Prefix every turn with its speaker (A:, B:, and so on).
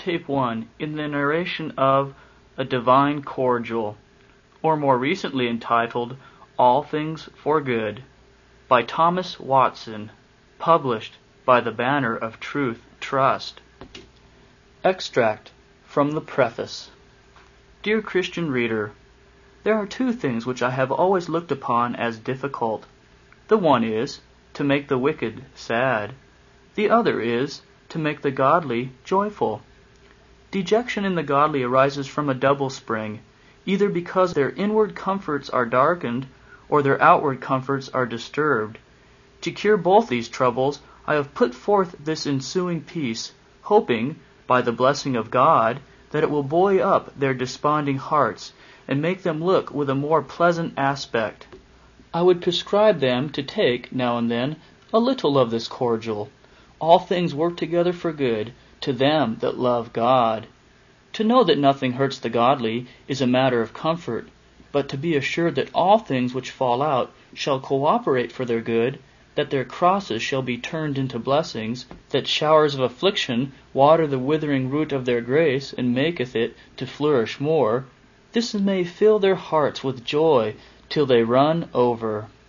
A: Tape 1 in the narration of A Divine Cordial, or more recently entitled All Things for Good, by Thomas Watson, published by the Banner of Truth Trust. Extract from the Preface. Dear Christian reader, there are two things which I have always looked upon as difficult. The one is to make the wicked sad. The other is to make the godly joyful. Dejection in the godly arises from a double spring, either because their inward comforts are darkened, or their outward comforts are disturbed. To cure both these troubles, I have put forth this ensuing piece, hoping, by the blessing of God, that it will buoy up their desponding hearts, and make them look with a more pleasant aspect. I would prescribe them to take, now and then, a little of this cordial. All things work together for good, to them that love God. To know that nothing hurts the godly is a matter of comfort, but to be assured that all things which fall out shall cooperate for their good, that their crosses shall be turned into blessings, that showers of affliction water the withering root of their grace, and maketh it to flourish more, this may fill their hearts with joy till they run over.